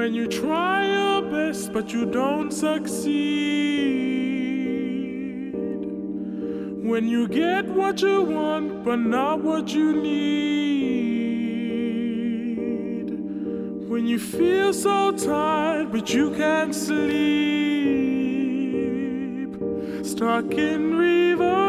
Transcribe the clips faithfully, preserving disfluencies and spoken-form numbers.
When you try your best but you don't succeed. When you get what you want but not what you need. When you feel so tired but you can't sleep. Stuck in reverse.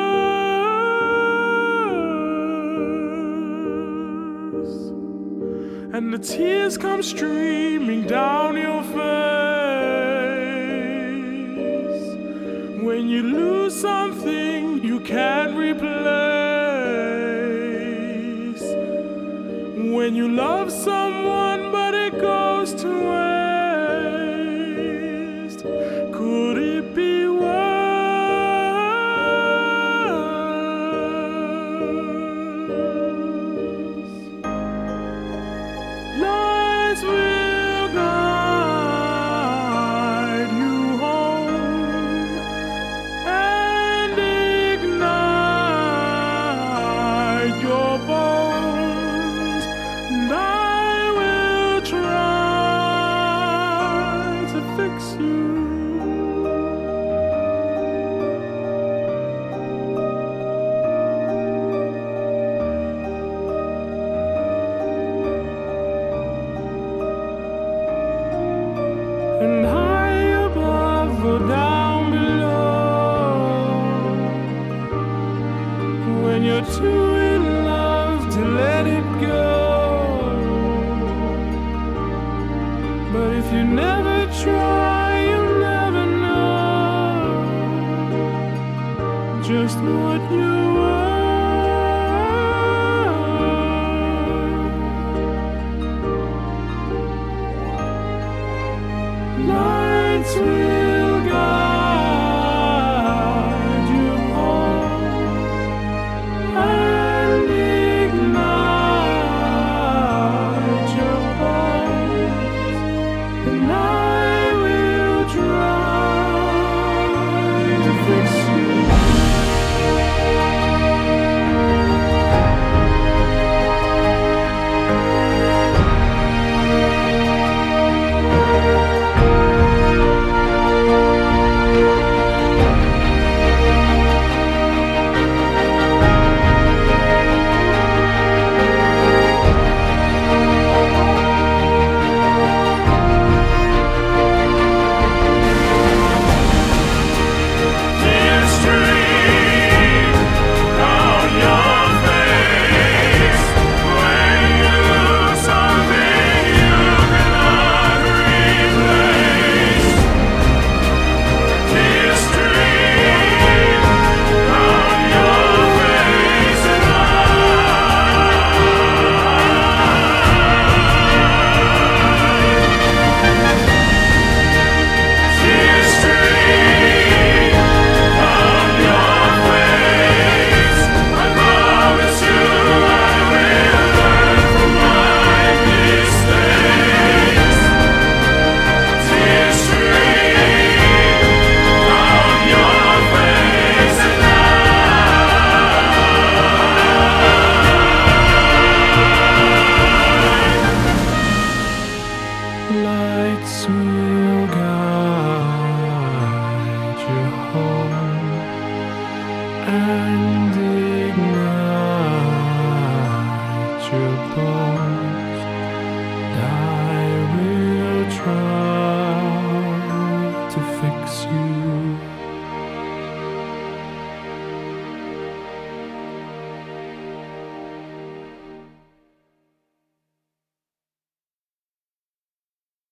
And the tears come streaming down your face. When you lose something you can't replace. When you love someone but it goes to waste. Could it be worse? Lights will guide you home and ignite your bones, and I will try to fix you. And high above or down below, when you're too in love to let it go. But if you never try, you'll never know just what you are. Lights will